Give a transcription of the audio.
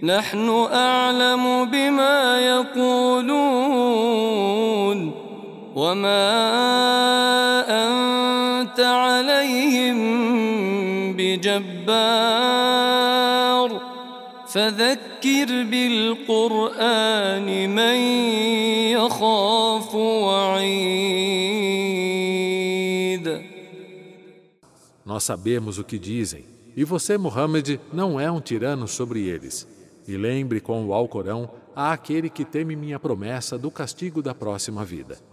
نحن أعلم بما يقولون وما أنت عليهم بجبار فذكر بالقرآن من يخاف وعيد. Nós sabemos o que dizem, e você, Muhammad, não é um tirano sobre eles. E lembre com o Alcorão a aquele que teme minha promessa do castigo da próxima vida.